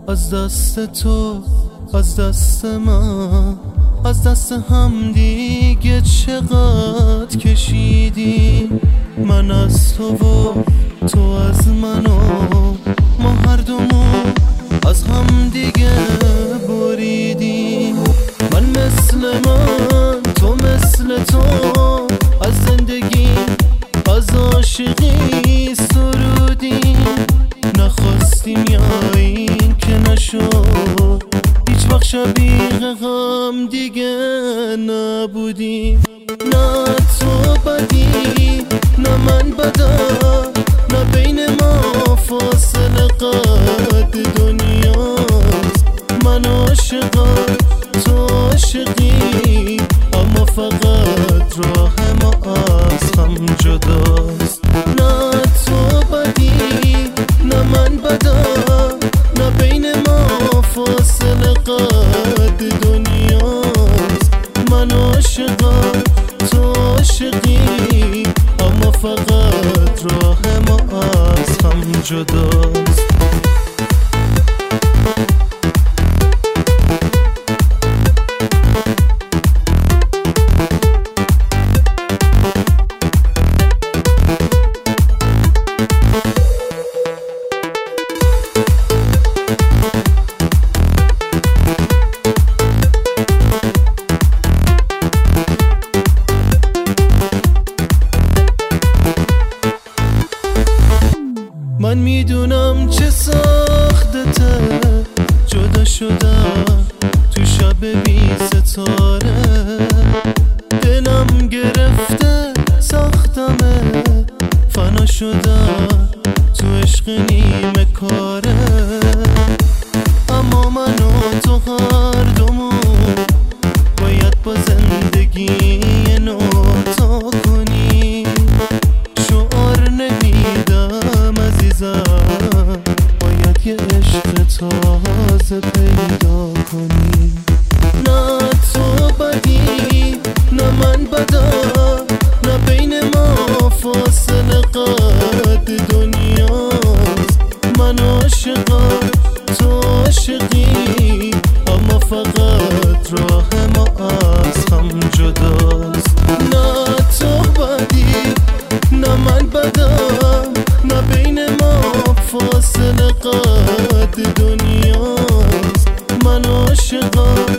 از دست تو، از دست من، از دست هم دیگه چقدر کشیدی. من از تو و تو از من و ما هر دومون از هم دیگه بریدیم. من مثل من، تو مثل تو، از زندگی از عاشقی سرودیم. نخواستیم یا این که نشد، هیچ وقت شبیه غم دیگه نبودیم. نه تو بدی نه من بدم، نه بین ما فاصله قد دنیاست. من عاشقم تو عاشقی، اما فقط راه ما از هم جداست. نه تو بدی نه من بدم، نه بین ما فاصله قد دنیاست. من عاشقم تو عاشقی، اما فقط راه ما از هم جداست. من میدونم چه ساختته جدا شدم تو شب بی ستاره. دلم گرفته ساختمه، فنا شدم تو عشق نیمه کاره. اما من و تو هر دومون باید با زندگی نو تا کنیم. شعار نمیدم عزیزم، باید یه عشق تازه پیدا کنیم. نه تو بدی نه من بدم، نه بین ما فاصله قد دنیاست. من عاشقم تو عاشقی، اما فقط راه ما از هم جداست. نه تو بدی نه من بدم، نه بین ما فاصله قد دنیاست. من عاشقم